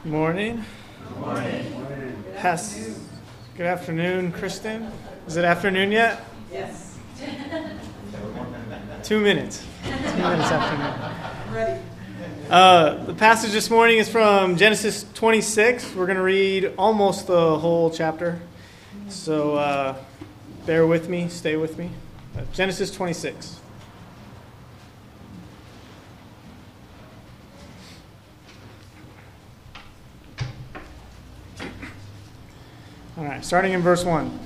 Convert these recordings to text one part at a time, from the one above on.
Morning. Good morning. Good afternoon, Kristen. Is it afternoon yet? Yes. 2 minutes. 2 minutes afternoon. Ready. The passage this morning is from Genesis 26. We're going to read almost the whole chapter. So bear with me, stay with me. Genesis 26. All right, starting in verse 1.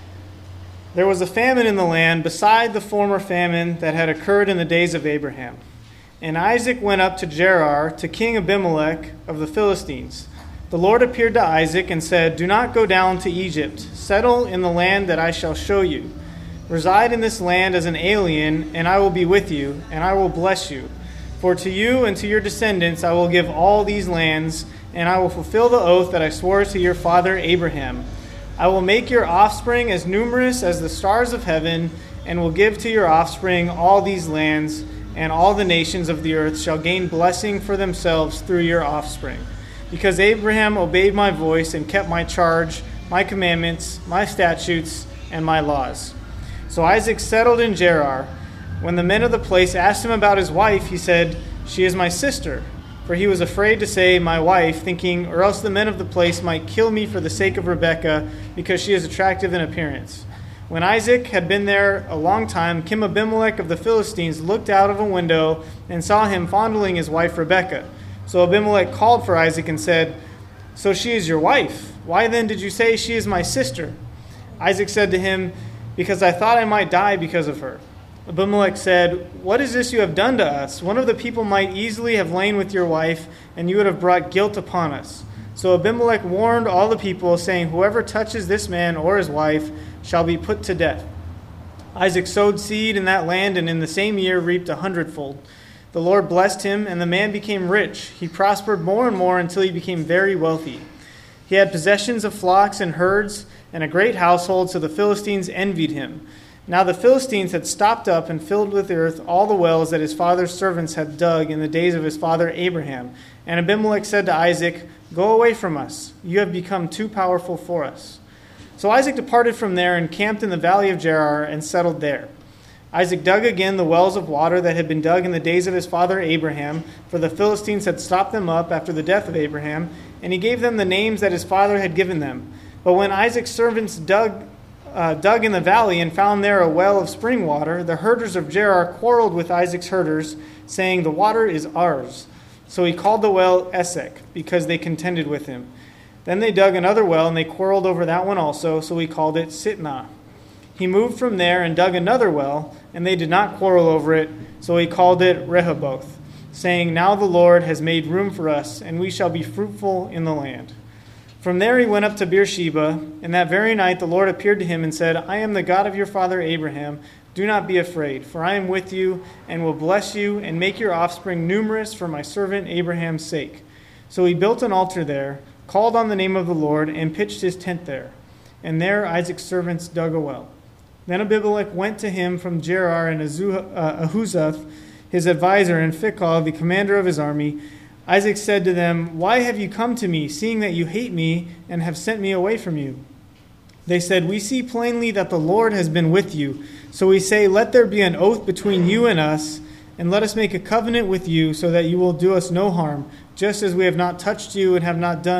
There was a famine in the land beside the former famine that had occurred in the days of Abraham. And Isaac went up to Gerar to King Abimelech of the Philistines. The Lord appeared to Isaac and said, "Do not go down to Egypt. Settle in the land that I shall show you. Reside in this land as an alien, and I will be with you, and I will bless you. For to you and to your descendants I will give all these lands, and I will fulfill the oath that I swore to your father Abraham. I will make your offspring as numerous as the stars of heaven, and will give to your offspring all these lands, and all the nations of the earth shall gain blessing for themselves through your offspring. Because Abraham obeyed my voice and kept my charge, my commandments, my statutes, and my laws." So Isaac settled in Gerar. When the men of the place asked him about his wife, he said, "She is my sister." For he was afraid to say, "my wife," thinking, or else the men of the place might kill me for the sake of Rebekah, because she is attractive in appearance. When Isaac had been there a long time, King Abimelech of the Philistines looked out of a window and saw him fondling his wife Rebekah. So Abimelech called for Isaac and said, "So she is your wife? Why then did you say she is my sister?" Isaac said to him, "Because I thought I might die because of her." Abimelech said, "What is this you have done to us? One of the people might easily have lain with your wife, and you would have brought guilt upon us." So Abimelech warned all the people, saying, "Whoever touches this man or his wife shall be put to death." Isaac sowed seed in that land, and in the same year reaped 100-fold. The Lord blessed him, and the man became rich. He prospered more and more until he became very wealthy. He had possessions of flocks and herds, and a great household, so the Philistines envied him. Now the Philistines had stopped up and filled with earth all the wells that his father's servants had dug in the days of his father Abraham. And Abimelech said to Isaac, "Go away from us. You have become too powerful for us." So Isaac departed from there and camped in the valley of Gerar and settled there. Isaac dug again the wells of water that had been dug in the days of his father Abraham, for the Philistines had stopped them up after the death of Abraham, and he gave them the names that his father had given them. But when Isaac's servants dug in the valley and found there a well of spring water, the herders of Gerar quarreled with Isaac's herders, saying, "The water is ours." So he called the well Esek, because they contended with him. Then they dug another well, and they quarreled over that one also, so he called it Sitnah. He moved from there and dug another well, and they did not quarrel over it, so he called it Rehoboth, saying, "Now the Lord has made room for us, and we shall be fruitful in the land." From there he went up to Beersheba, and that very night the Lord appeared to him and said, "I am the God of your father Abraham. Do not be afraid, for I am with you, and will bless you, and make your offspring numerous for my servant Abraham's sake." So he built an altar there, called on the name of the Lord, and pitched his tent there. And there Isaac's servants dug a well. Then Abimelech went to him from Gerar, and Ahuzath, his advisor, and Phicol, the commander of his army. Isaac said to them, "Why have you come to me, seeing that you hate me and have sent me away from you?" They said, "We see plainly that the Lord has been with you. So we say, let there be an oath between you and us, and let us make a covenant with you, so that you will do us no harm, just as we have not touched you and have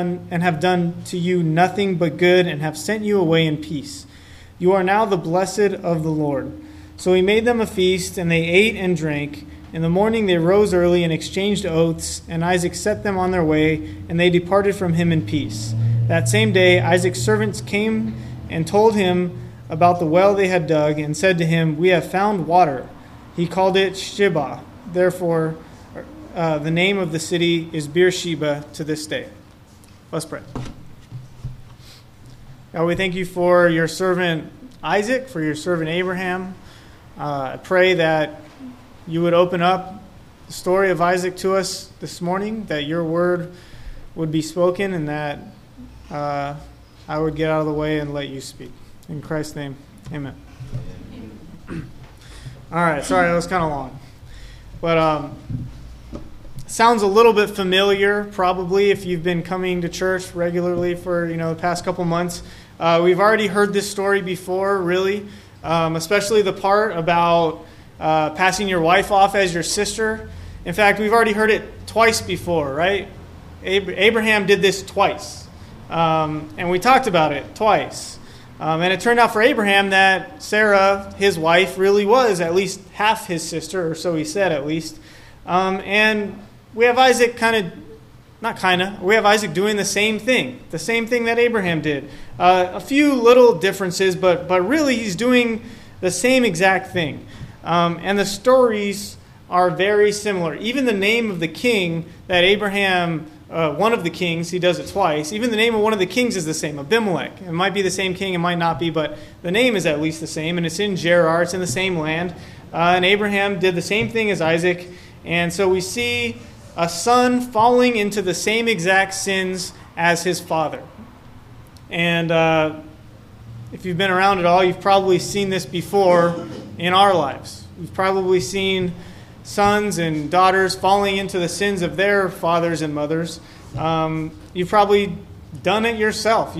done to you nothing but good, and have sent you away in peace. You are now the blessed of the Lord." So he made them a feast, and they ate and drank. In the morning they rose early and exchanged oaths, and Isaac set them on their way, and they departed from him in peace. That same day Isaac's servants came and told him about the well they had dug, and said to him, "We have found water." He called it Shibah. Therefore, the name of the city is Beersheba to this day. Let's pray. God, we thank you for your servant Isaac, for your servant Abraham. I pray that you would open up the story of Isaac to us this morning, that your word would be spoken, and that I would get out of the way and let you speak. In Christ's name, amen. All right, sorry, that was kind of long. But sounds a little bit familiar, probably, if you've been coming to church regularly for the past couple months. We've already heard this story before, really, especially the part about passing your wife off as your sister. In fact, we've already heard it twice before, right? Abraham did this twice, and we talked about it twice. And it turned out for Abraham that Sarah, his wife, really was at least half his sister, or so he said at least. And we have Isaac we have Isaac doing the same thing that Abraham did. A few little differences, but really he's doing the same exact thing. And the stories are very similar. Even the name of the king that Abraham, one of the kings, he does it twice, even the name of one of the kings is the same, Abimelech. It might be the same king, it might not be, but the name is at least the same, and it's in Gerar, it's in the same land. And Abraham did the same thing as Isaac. And so we see a son falling into the same exact sins as his father. And if you've been around at all, you've probably seen this before in our lives. You've probably seen sons and daughters falling into the sins of their fathers and mothers. You've probably done it yourself.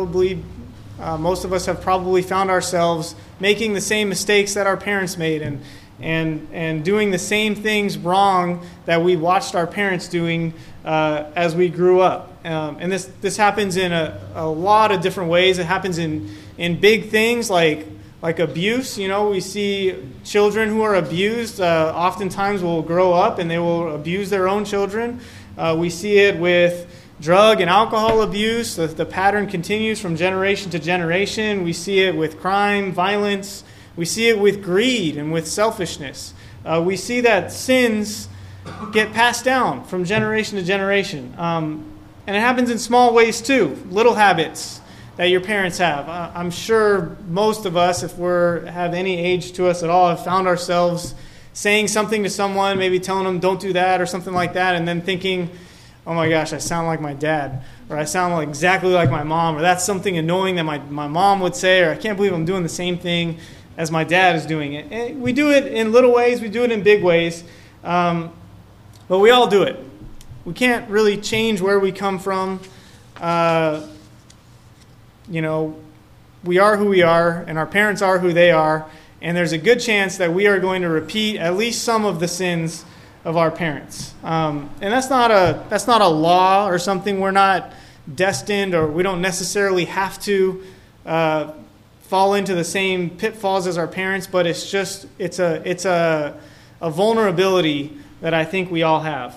Most of us have probably found ourselves making the same mistakes that our parents made and doing the same things wrong that we watched our parents doing as we grew up. And this happens in a lot of different ways. It happens in big things like abuse. We see children who are abused oftentimes will grow up and they will abuse their own children. We see it with drug and alcohol abuse. The pattern continues from generation to generation. We see it with crime, violence. We see it with greed and with selfishness. We see that sins get passed down from generation to generation. And it happens in small ways too, little habits that your parents have. I'm sure most of us, if we have any age to us at all, have found ourselves saying something to someone, maybe telling them don't do that or something like that, and then thinking, oh my gosh, I sound like my dad, or I sound exactly like my mom, or that's something annoying that my mom would say, or I can't believe I'm doing the same thing as my dad is doing it. And we do it in little ways, we do it in big ways, but we all do it. We can't really change where we come from. We are who we are, and our parents are who they are, and there's a good chance that we are going to repeat at least some of the sins of our parents. And that's not a law or something. We're not destined, or we don't necessarily have to fall into the same pitfalls as our parents, but it's a vulnerability that I think we all have.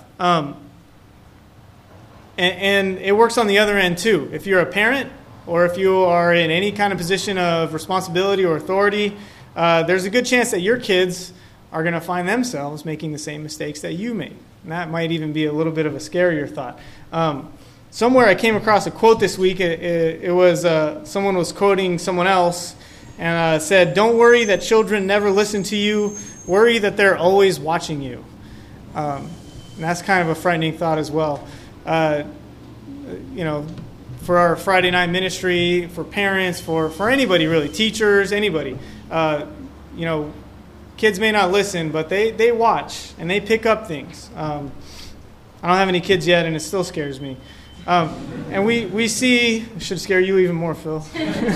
And it works on the other end too. If you're a parent, or if you are in any kind of position of responsibility or authority, there's a good chance that your kids are going to find themselves making the same mistakes that you made. And that might even be a little bit of a scarier thought. Somewhere I came across a quote this week. It was someone was quoting someone else and said, "Don't worry that children never listen to you. Worry that they're always watching you." And that's kind of a frightening thought as well. For our Friday night ministry, for parents, for anybody really, teachers, anybody. Kids may not listen, but they watch and they pick up things. I don't have any kids yet, and it still scares me. And we see, it should scare you even more, Phil.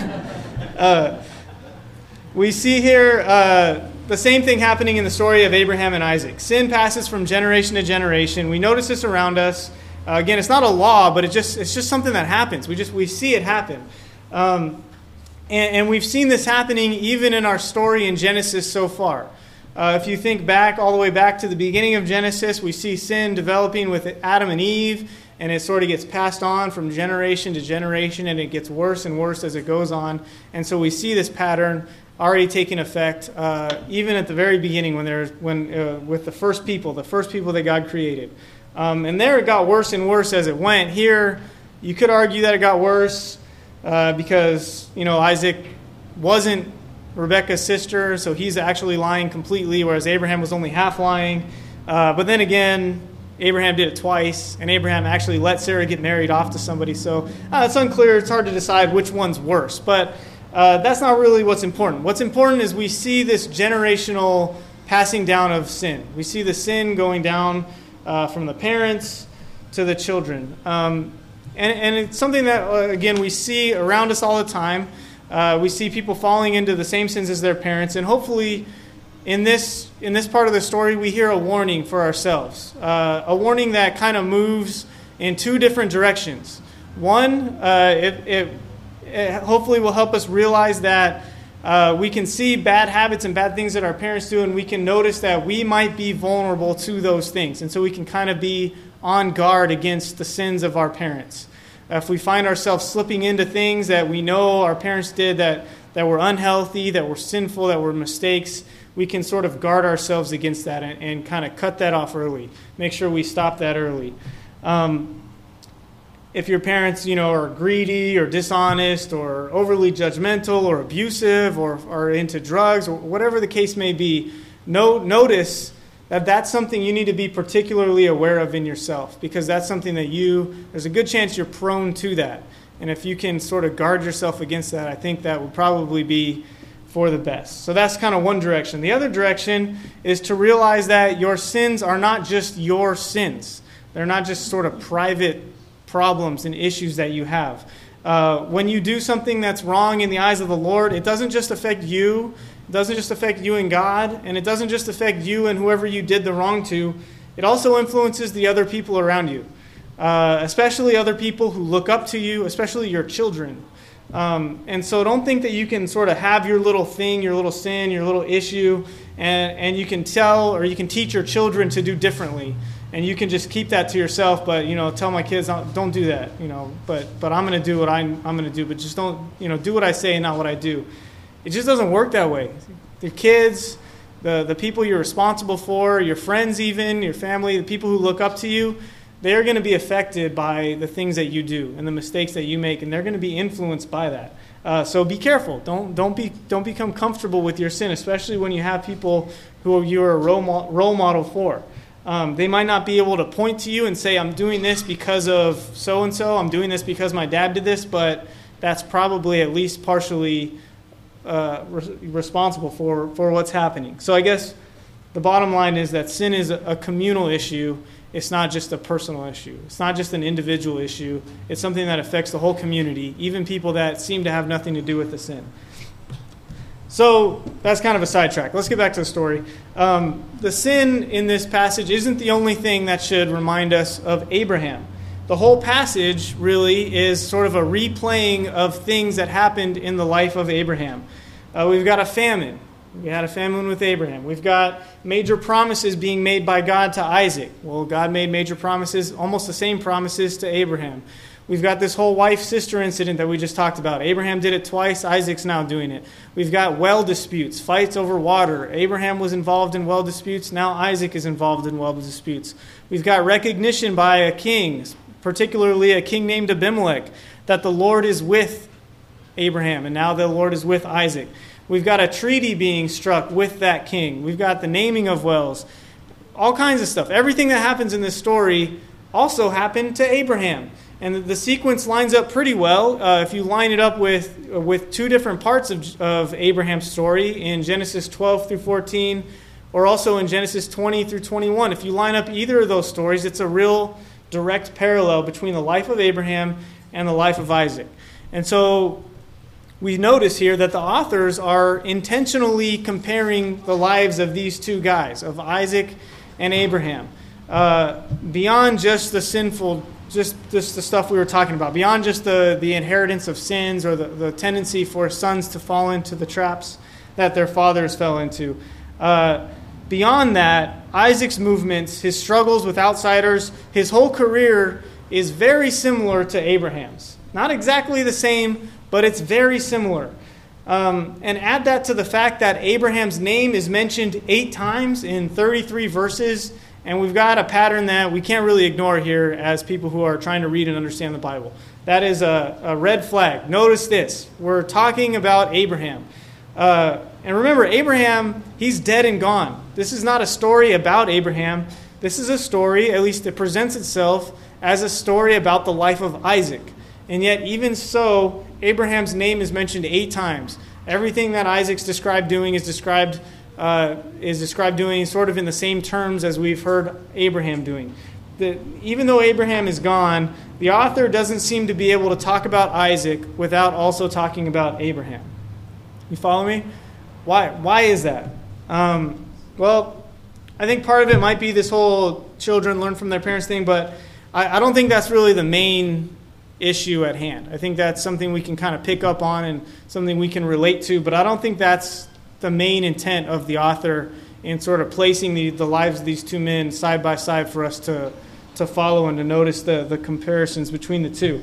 We see here the same thing happening in the story of Abraham and Isaac. Sin passes from generation to generation. We notice this around us. Again, it's not a law, but it's just something that happens. We see it happen. And we've seen this happening even in our story in Genesis so far. If you think back, all the way back to the beginning of Genesis, we see sin developing with Adam and Eve, and it sort of gets passed on from generation to generation, and it gets worse and worse as it goes on. And so we see this pattern already taking effect, even at the very beginning with the first people that God created. And there it got worse and worse as it went. Here, you could argue that it got worse because, Isaac wasn't Rebekah's sister, so he's actually lying completely, whereas Abraham was only half lying. But then again, Abraham did it twice, and Abraham actually let Sarah get married off to somebody. So it's unclear. It's hard to decide which one's worse. But that's not really what's important. What's important is we see this generational passing down of sin. We see the sin going down from the parents to the children. And it's something that, again, we see around us all the time. We see people falling into the same sins as their parents, and hopefully in this part of the story, we hear a warning for ourselves, a warning that kind of moves in two different directions. One, it hopefully will help us realize that we can see bad habits and bad things that our parents do, and we can notice that we might be vulnerable to those things, and so we can kind of be on guard against the sins of our parents. If we find ourselves slipping into things that we know our parents did that were unhealthy, that were sinful, that were mistakes, we can sort of guard ourselves against that and kind of cut that off early. Make sure we stop that early. If your parents, are greedy or dishonest or overly judgmental or abusive or are into drugs or whatever the case may be, notice that that's something you need to be particularly aware of in yourself, because that's something that there's a good chance you're prone to that. And if you can sort of guard yourself against that, I think that would probably be for the best. So that's kind of one direction. The other direction is to realize that your sins are not just your sins. They're not just sort of private problems and issues that you have. When you do something that's wrong in the eyes of the Lord, it doesn't just affect you. It doesn't just affect you and God, and it doesn't just affect you and whoever you did the wrong to. It also influences the other people around you, especially other people who look up to you, especially your children. And so don't think that you can sort of have your little thing, your little sin, your little issue, and you can tell or you can teach your children to do differently. And you can just keep that to yourself, but, tell my kids, don't do that, but I'm going to do what I'm going to do, but just don't, do what I say and not what I do. It just doesn't work that way. The kids, the people you're responsible for, your friends even, your family, the people who look up to you, they're going to be affected by the things that you do and the mistakes that you make, and they're going to be influenced by that. So be careful. Don't become comfortable with your sin, especially when you have people who you're a role model for. They might not be able to point to you and say, I'm doing this because of so-and-so, I'm doing this because my dad did this, but that's probably at least partially responsible for what's happening. So I guess the bottom line is that sin is a communal issue. It's not just a personal issue. It's not just an individual issue. It's something that affects the whole community, even people that seem to have nothing to do with the sin. So that's kind of a sidetrack. Let's get back to the story. The sin in this passage isn't the only thing that should remind us of Abraham. The whole passage really is sort of a replaying of things that happened in the life of Abraham. We've got a famine. We had a famine with Abraham. We've got major promises being made by God to Isaac. Well, God made major promises, almost the same promises to Abraham. We've got this whole wife-sister incident that we just talked about. Abraham did it twice. Isaac's now doing it. We've got well disputes, fights over water. Abraham was involved in well disputes. Now Isaac is involved in well disputes. We've got recognition by a king, particularly a king named Abimelech, that the Lord is with Abraham, and now the Lord is with Isaac. We've got a treaty being struck with that king. We've got the naming of wells. All kinds of stuff. Everything that happens in this story also happened to Abraham. And the sequence lines up pretty well. If you line it up with two different parts of Abraham's story in Genesis 12 through 14, or also in Genesis 20 through 21. If you line up either of those stories, it's a real direct parallel between the life of Abraham and the life of Isaac. And so we notice here that the authors are intentionally comparing the lives of these two guys, of Isaac and Abraham, beyond just the sinful, just the stuff we were talking about, beyond just the inheritance of sins or the tendency for sons to fall into the traps that their fathers fell into. Beyond that, Isaac's movements, his struggles with outsiders, his whole career is very similar to Abraham's. Not exactly the same, but it's very similar. And add that to the fact that Abraham's name is mentioned 8 times in 33 verses, and we've got a pattern that we can't really ignore here as people who are trying to read and understand the Bible. That is a red flag. Notice this. We're talking about Abraham. And remember, Abraham, he's dead and gone. This is not a story about Abraham. This is a story, at least it presents itself, as a story about the life of Isaac. And yet, even so, Abraham's name is mentioned 8 times. Everything that Isaac's described doing is described is described doing sort of in the same terms as we've heard Abraham doing. Even though Abraham is gone, the author doesn't seem to be able to talk about Isaac without also talking about Abraham. You follow me? Why is that? Well, I think part of it might be this whole children learn from their parents thing, but I don't think that's really the main issue at hand. I think that's something we can kind of pick up on and something we can relate to, but I don't think that's the main intent of the author in sort of placing the lives of these two men side by side for us to follow and to notice the comparisons between the two.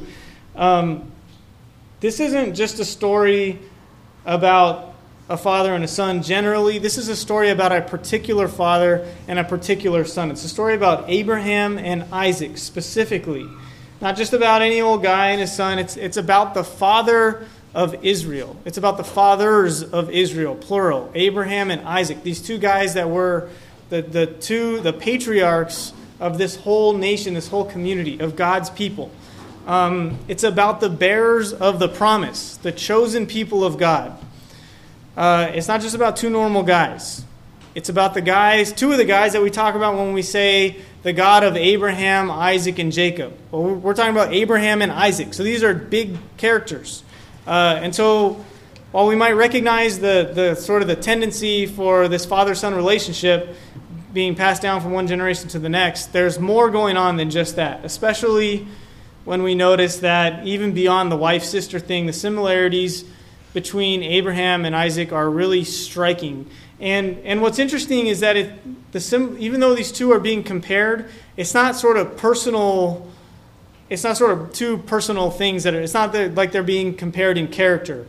This isn't just a story about a father and a son generally. This is a story about a particular father and a particular son. It's a story about Abraham and Isaac specifically. Not just about any old guy and his son. It's about the father of Israel. It's about the fathers of Israel, plural. Abraham and Isaac. These two guys that were the patriarchs of this whole nation, this whole community of God's people. It's about the bearers of the promise, the chosen people of God. It's not just about two normal guys. It's about two of the guys that we talk about when we say the God of Abraham, Isaac, and Jacob. Well, we're talking about Abraham and Isaac. So these are big characters. And so while we might recognize the sort of the tendency for this father-son relationship being passed down from one generation to the next, there's more going on than just that, especially when we notice that even beyond the wife-sister thing, the similarities between Abraham and Isaac are really striking. And what's interesting is that even though these two are being compared, it's not sort of personal. It's not sort of two personal things it's not like they're being compared in character.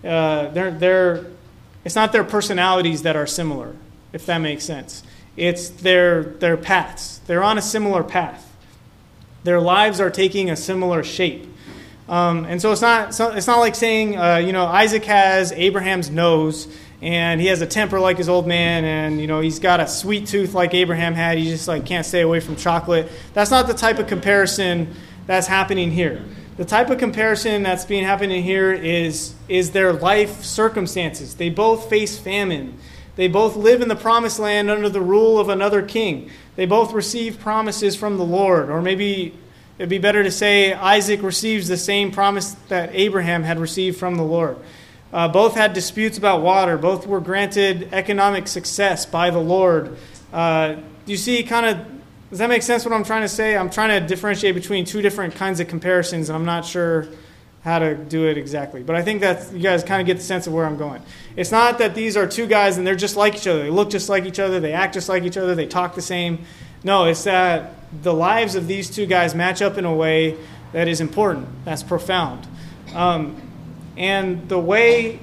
It's not their personalities that are similar, if that makes sense. It's their paths. They're on a similar path. Their lives are taking a similar shape. And so it's not like saying, Isaac has Abraham's nose, and he has a temper like his old man, and, he's got a sweet tooth like Abraham had. He just, can't stay away from chocolate. That's not the type of comparison that's happening here. The type of comparison that's happening here is their life circumstances. They both face famine. They both live in the promised land under the rule of another king. They both receive promises from the Lord, or maybe it'd be better to say Isaac receives the same promise that Abraham had received from the Lord. Both had disputes about water. Both were granted economic success by the Lord. Do you see does that make sense what I'm trying to say? I'm trying to differentiate between two different kinds of comparisons, and I'm not sure how to do it exactly. But I think that you guys kind of get the sense of where I'm going. It's not that these are two guys and they're just like each other. They look just like each other. They act just like each other. They talk the same. No, it's that the lives of these two guys match up in a way that is important, that's profound. And the way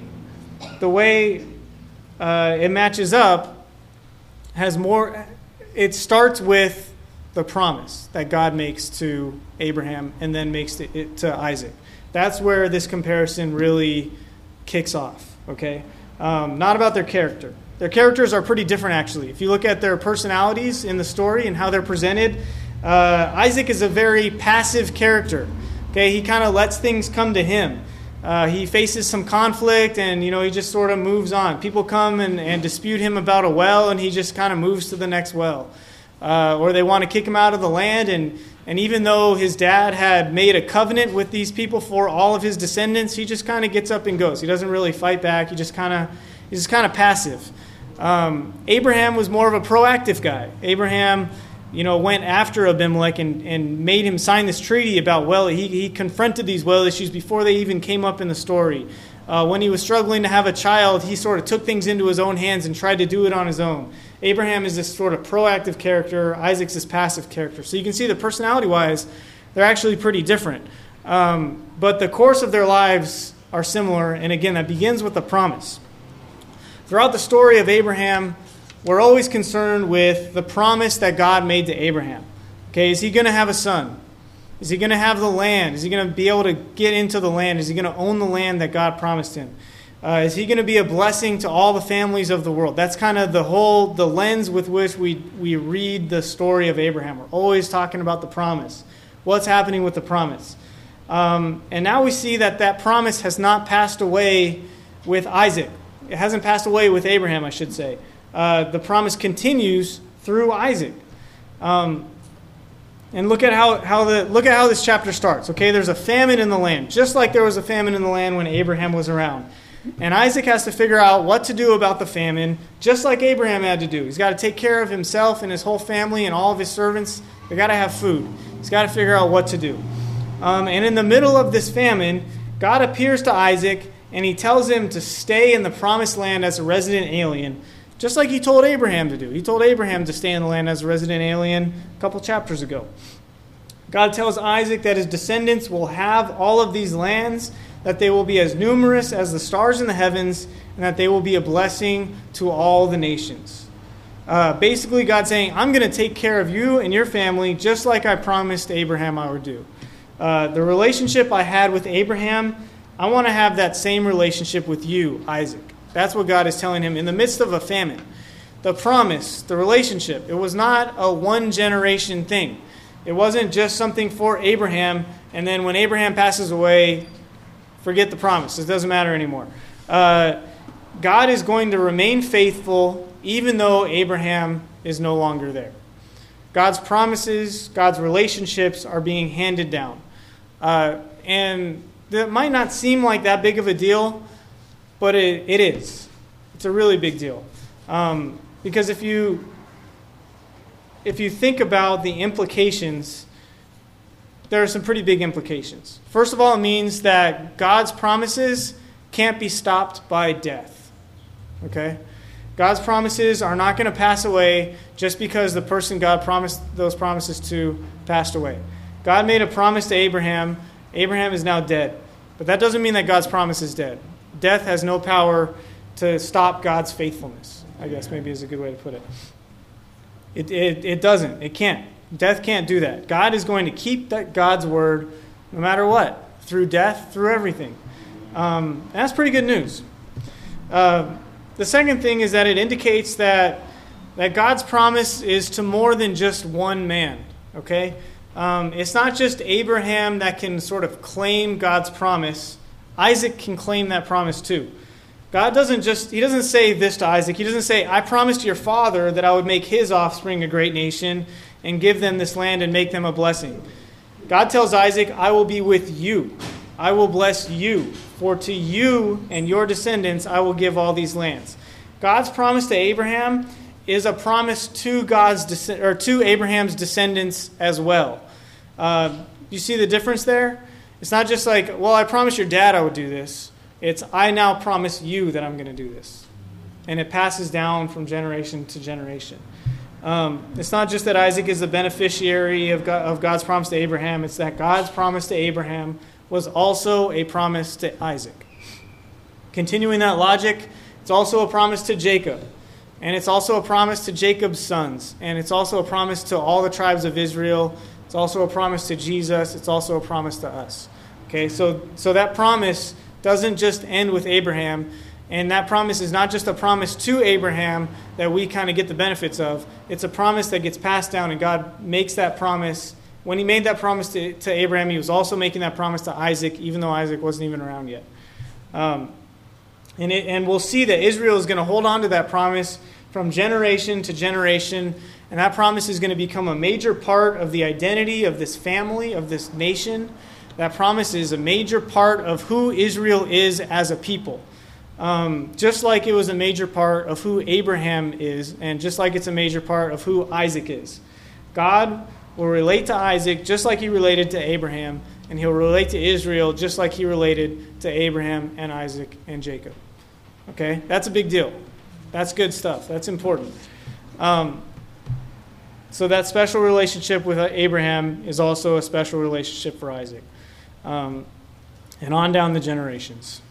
it matches up has more. It starts with the promise that God makes to Abraham and then makes it to Isaac. That's where this comparison really kicks off. Okay, not about their character. Their characters are pretty different, actually. If you look at their personalities in the story and how they're presented, Isaac is a very passive character. Okay, he kind of lets things come to him. He faces some conflict, and he just sort of moves on. People come and dispute him about a well, and he just kind of moves to the next well. Or they want to kick him out of the land, and even though his dad had made a covenant with these people for all of his descendants, he just kind of gets up and goes. He doesn't really fight back. He's just kind of passive. Abraham was more of a proactive guy. Abraham, went after Abimelech and made him sign this treaty about well. He confronted these well issues before they even came up in the story. When he was struggling to have a child, he sort of took things into his own hands and tried to do it on his own. Abraham is this sort of proactive character. Isaac's this passive character. So you can see that personality-wise, they're actually pretty different. But the course of their lives are similar. And again, that begins with the promise. Throughout the story of Abraham, we're always concerned with the promise that God made to Abraham. Okay, is he going to have a son? Is he going to have the land? Is he going to be able to get into the land? Is he going to own the land that God promised him? Is he going to be a blessing to all the families of the world? That's kind of the lens with which we read the story of Abraham. We're always talking about the promise. What's happening with the promise? And now we see that promise has not passed away with Isaac. It hasn't passed away with Abraham, I should say. the promise continues through Isaac. And look at how this chapter starts. Okay, there's a famine in the land, just like there was a famine in the land when Abraham was around. And Isaac has to figure out what to do about the famine, just like Abraham had to do. He's got to take care of himself and his whole family and all of his servants. They got to have food. He's got to figure out what to do. And in the middle of this famine, God appears to Isaac and he tells him to stay in the promised land as a resident alien, just like he told Abraham to do. He told Abraham to stay in the land as a resident alien a couple chapters ago. God tells Isaac that his descendants will have all of these lands, that they will be as numerous as the stars in the heavens, and that they will be a blessing to all the nations. Basically, God's saying, I'm going to take care of you and your family just like I promised Abraham I would do. The relationship I had with Abraham, I want to have that same relationship with you, Isaac. That's what God is telling him in the midst of a famine. The promise, the relationship, it was not a one-generation thing. It wasn't just something for Abraham, and then when Abraham passes away, forget the promise. It doesn't matter anymore. God is going to remain faithful even though Abraham is no longer there. God's promises, God's relationships are being handed down. And that might not seem like that big of a deal, but it is. It's a really big deal. Because if you think about the implications, there are some pretty big implications. First of all, it means that God's promises can't be stopped by death. Okay? God's promises are not going to pass away just because the person God promised those promises to passed away. God made a promise to Abraham. Abraham is now dead. But that doesn't mean that God's promise is dead. Death has no power to stop God's faithfulness, I guess maybe is a good way to put it. It doesn't. It can't. Death can't do that. God is going to keep that God's word no matter what, through death, through everything. That's pretty good news. The second thing is that it indicates that God's promise is to more than just one man. Okay? It's not just Abraham that can sort of claim God's promise. Isaac can claim that promise too. God doesn't say this to Isaac. He doesn't say, I promised your father that I would make his offspring a great nation and give them this land and make them a blessing. God tells Isaac, I will be with you. I will bless you. For to you and your descendants I will give all these lands. God's promise to Abraham is a promise to to Abraham's descendants as well. You see the difference there? It's not just like, well, I promised your dad I would do this. It's, I now promise you that I'm going to do this. And it passes down from generation to generation. It's not just that Isaac is the beneficiary of God's promise to Abraham. It's that God's promise to Abraham was also a promise to Isaac. Continuing that logic, it's also a promise to Jacob. And it's also a promise to Jacob's sons. And it's also a promise to all the tribes of Israel. It's also a promise to Jesus. It's also a promise to us. Okay, so that promise doesn't just end with Abraham. And that promise is not just a promise to Abraham that we kind of get the benefits of. It's a promise that gets passed down, and God makes that promise. When he made that promise to Abraham, he was also making that promise to Isaac, even though Isaac wasn't even around yet. And we'll see that Israel is going to hold on to that promise from generation to generation, and that promise is going to become a major part of the identity of this family, of this nation. That promise is a major part of who Israel is as a people. Just like it was a major part of who Abraham is, and just like it's a major part of who Isaac is. God will relate to Isaac just like he related to Abraham, and he'll relate to Israel just like he related to Abraham and Isaac and Jacob. Okay? That's a big deal. That's good stuff. That's important. So that special relationship with Abraham is also a special relationship for Isaac. And on down the generations.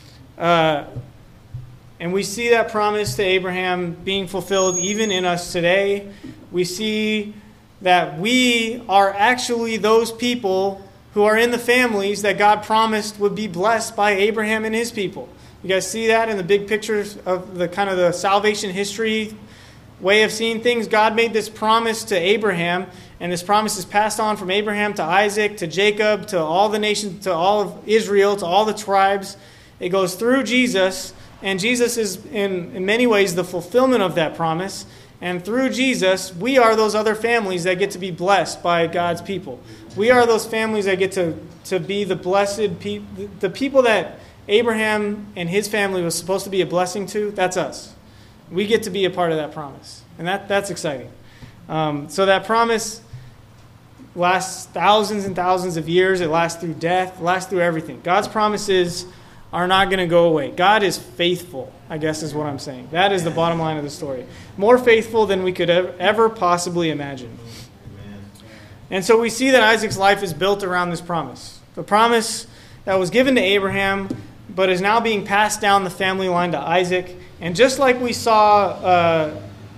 And we see that promise to Abraham being fulfilled even in us today. We see that we are actually those people who are in the families that God promised would be blessed by Abraham and his people. You guys see that in the big pictures of the kind of the salvation history way of seeing things? God made this promise to Abraham, and this promise is passed on from Abraham to Isaac, to Jacob, to all the nations, to all of Israel, to all the tribes. It goes through Jesus And Jesus is, in many ways, the fulfillment of that promise. And through Jesus, we are those other families that get to be blessed by God's people. We are those families that get to be the blessed people, the people that Abraham and his family was supposed to be a blessing to. That's us. We get to be a part of that promise. And that's exciting. So that promise lasts thousands and thousands of years. It lasts through death. It lasts through everything. God's promises are not going to go away. God is faithful, I guess is what I'm saying. That is the bottom line of the story. More faithful than we could ever possibly imagine. And so we see that Isaac's life is built around this promise. The promise that was given to Abraham, but is now being passed down the family line to Isaac. And just like we saw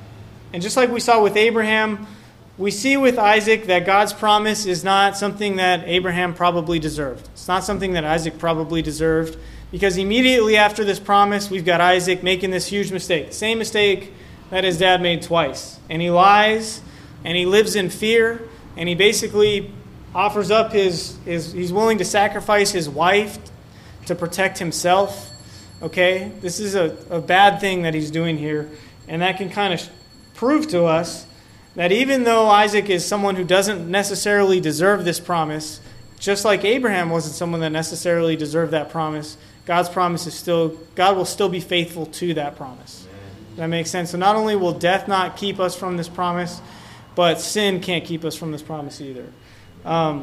with Abraham, we see with Isaac that God's promise is not something that Abraham probably deserved. It's not something that Isaac probably deserved, because immediately after this promise, we've got Isaac making this huge mistake. The same mistake that his dad made twice. And he lies, and he lives in fear, and he basically offers up he's willing to sacrifice his wife to protect himself. Okay? This is a bad thing that he's doing here, and that can kind of prove to us that even though Isaac is someone who doesn't necessarily deserve this promise, just like Abraham wasn't someone that necessarily deserved that promise, God will still be faithful to that promise. Does that make sense? So not only will death not keep us from this promise, but sin can't keep us from this promise either. And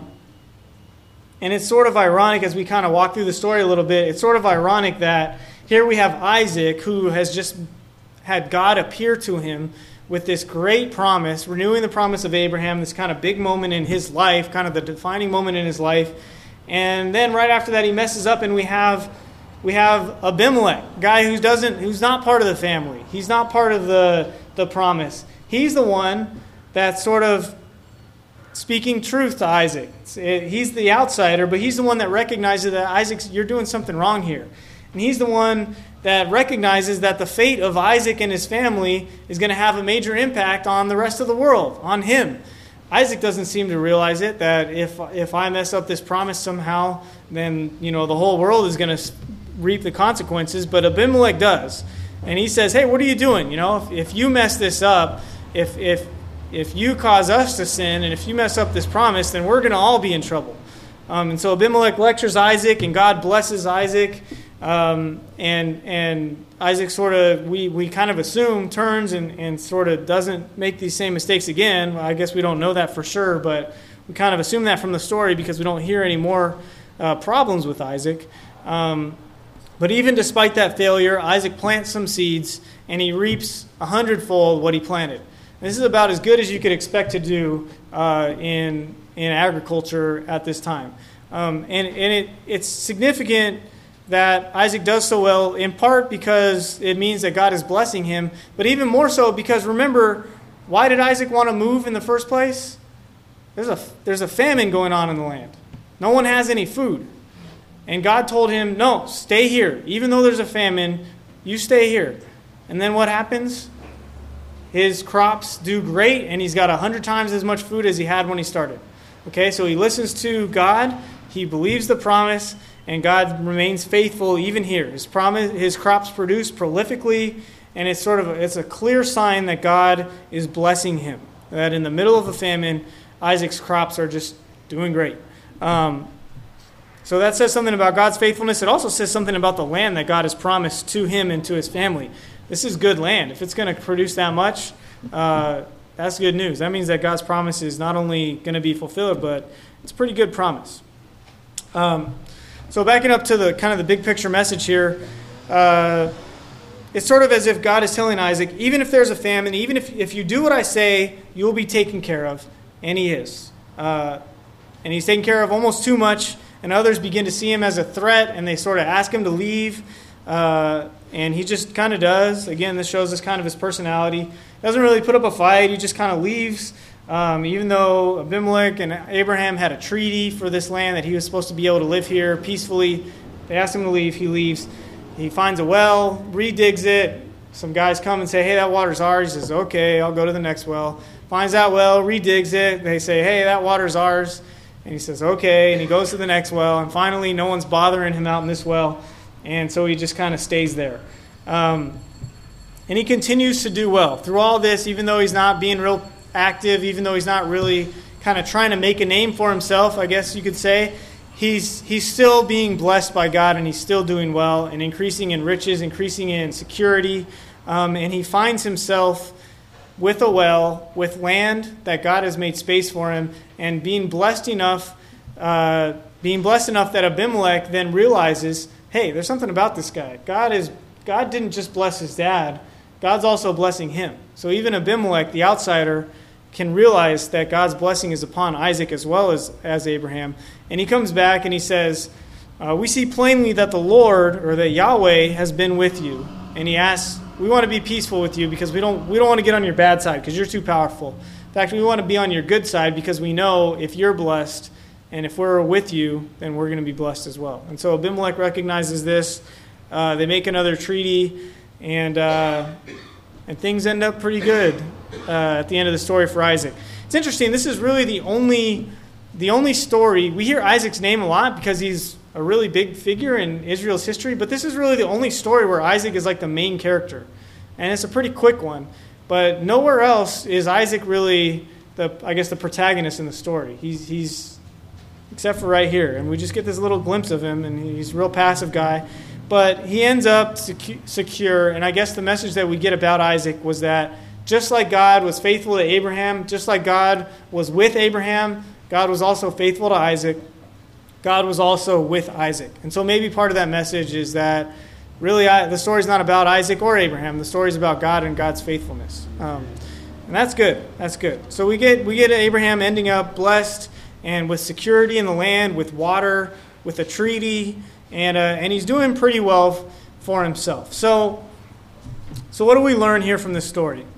it's sort of ironic as we kind of walk through the story a little bit. It's sort of ironic that here we have Isaac, who has just had God appear to him with this great promise, renewing the promise of Abraham, this kind of big moment in his life, kind of the defining moment in his life. And then right after that, he messes up, and we have Abimelech, a guy who's not part of the family. He's not part of the promise. He's the one that's sort of speaking truth to Isaac. He's the outsider, but he's the one that recognizes that Isaac, you're doing something wrong here. And he's the one that recognizes that the fate of Isaac and his family is going to have a major impact on the rest of the world, on him. Isaac doesn't seem to realize it, that if I mess up this promise somehow, then the whole world is going to reap the consequences. But Abimelech does. And he says, hey, what are you doing? If you mess this up, if you cause us to sin, and if you mess up this promise, then we're going to all be in trouble. And so Abimelech lectures Isaac, and God blesses Isaac. And Isaac sort of, we kind of assume, turns and sort of doesn't make these same mistakes again. Well, I guess we don't know that for sure, but we kind of assume that from the story because we don't hear any more problems with Isaac. But even despite that failure, Isaac plants some seeds, and he reaps 100-fold what he planted. And this is about as good as you could expect to do in agriculture at this time. It's significant that Isaac does so well, in part because it means that God is blessing him, but even more so because, remember, why did Isaac want to move in the first place? There's a famine going on in the land. No one has any food. And God told him, no, stay here. Even though there's a famine, you stay here. And then what happens? His crops do great, and he's got 100 times as much food as he had when he started. Okay, so he listens to God, he believes the promise, and God remains faithful even here. His crops produce prolifically, and it's a clear sign that God is blessing him. That in the middle of a famine, Isaac's crops are just doing great. So that says something about God's faithfulness. It also says something about the land that God has promised to him and to his family. This is good land. If it's going to produce that much, that's good news. That means that God's promise is not only going to be fulfilled, but it's a pretty good promise. So backing up to the kind of the big picture message here, it's sort of as if God is telling Isaac, even if there's a famine, even if you do what I say, you'll be taken care of. And he is. And he's taken care of almost too much, and others begin to see him as a threat, and they sort of ask him to leave. And he just kind of does. Again, this shows us kind of his personality. Doesn't really put up a fight. He just kind of leaves. Even though Abimelech and Abraham had a treaty for this land that he was supposed to be able to live here peacefully, they asked him to leave. He leaves. He finds a well, redigs it. Some guys come and say, hey, that water's ours. He says, okay, I'll go to the next well. Finds that well, redigs it. They say, hey, that water's ours. And he says, okay. And he goes to the next well. And finally, no one's bothering him out in this well. And so he just kind of stays there. And he continues to do well. Through all this, even though he's not being real active, even though he's not really kind of trying to make a name for himself, I guess you could say, he's still being blessed by God, and he's still doing well and increasing in riches, increasing in security. And he finds himself with a well, with land that God has made space for him, and being blessed enough that Abimelech then realizes, hey, there's something about this guy. God didn't just bless his dad. God's also blessing him. So even Abimelech, the outsider, can realize that God's blessing is upon Isaac as well as Abraham. And he comes back and he says, we see plainly that the Lord, or that Yahweh, has been with you. And he asks, we want to be peaceful with you because we don't want to get on your bad side because you're too powerful. In fact, we want to be on your good side because we know if you're blessed and if we're with you, then we're going to be blessed as well. And so Abimelech recognizes this. They make another treaty, and things end up pretty good at the end of the story for Isaac. It's interesting. This is really the only story. We hear Isaac's name a lot because he's a really big figure in Israel's history, but this is really the only story where Isaac is like the main character. And it's a pretty quick one. But nowhere else is Isaac really the protagonist in the story. He's except for right here. And we just get this little glimpse of him, and he's a real passive guy. But he ends up secure, and I guess the message that we get about Isaac was that just like God was faithful to Abraham, just like God was with Abraham, God was also faithful to Isaac. God was also with Isaac. And so maybe part of that message is that really the story's not about Isaac or Abraham. The story's about God and God's faithfulness. And that's good. That's good. So we get Abraham ending up blessed and with security in the land, with water, with a treaty, and he's doing pretty well for himself. So what do we learn here from this story?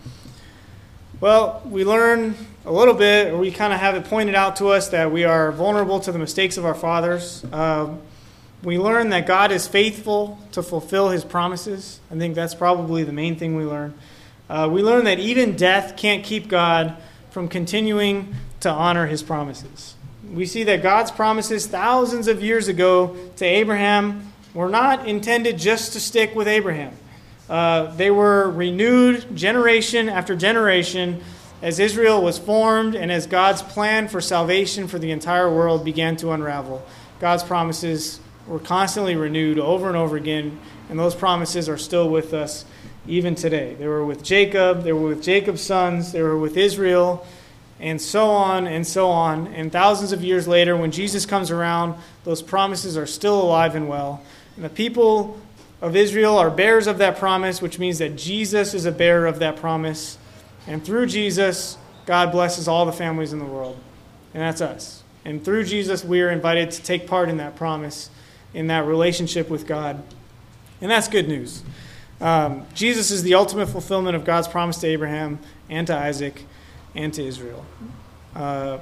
Well, we learn a little bit, or we kind of have it pointed out to us that we are vulnerable to the mistakes of our fathers. We learn that God is faithful to fulfill his promises. I think that's probably the main thing we learn. We learn that even death can't keep God from continuing to honor his promises. We see that God's promises thousands of years ago to Abraham were not intended just to stick with Abraham. They were renewed generation after generation as Israel was formed and as God's plan for salvation for the entire world began to unravel. God's promises were constantly renewed over and over again, and those promises are still with us even today. They were with Jacob, they were with Jacob's sons, they were with Israel, and so on and so on. And thousands of years later, when Jesus comes around, those promises are still alive and well. And the people of Israel are bearers of that promise, which means that Jesus is a bearer of that promise. And through Jesus, God blesses all the families in the world. And that's us. And through Jesus, we are invited to take part in that promise, in that relationship with God. And that's good news. Jesus is the ultimate fulfillment of God's promise to Abraham and to Isaac and to Israel. And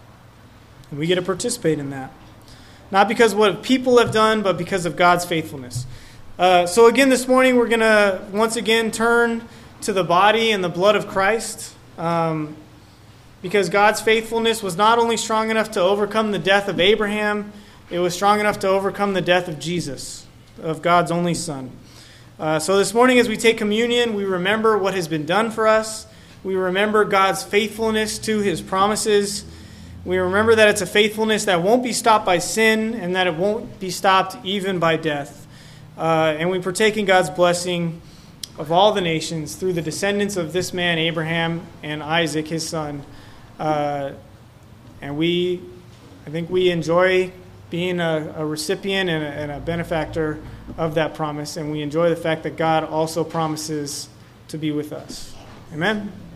we get to participate in that. Not because of what people have done, but because of God's faithfulness. So again, this morning, we're going to once again turn to the body and the blood of Christ, because God's faithfulness was not only strong enough to overcome the death of Abraham, it was strong enough to overcome the death of Jesus, of God's only Son. So this morning as we take communion, we remember what has been done for us. We remember God's faithfulness to his promises. We remember that it's a faithfulness that won't be stopped by sin and that it won't be stopped even by death. And we partake in God's blessing of all the nations through the descendants of this man, Abraham, and Isaac, his son. And I think we enjoy being a recipient and a benefactor of that promise, and we enjoy the fact that God also promises to be with us. Amen?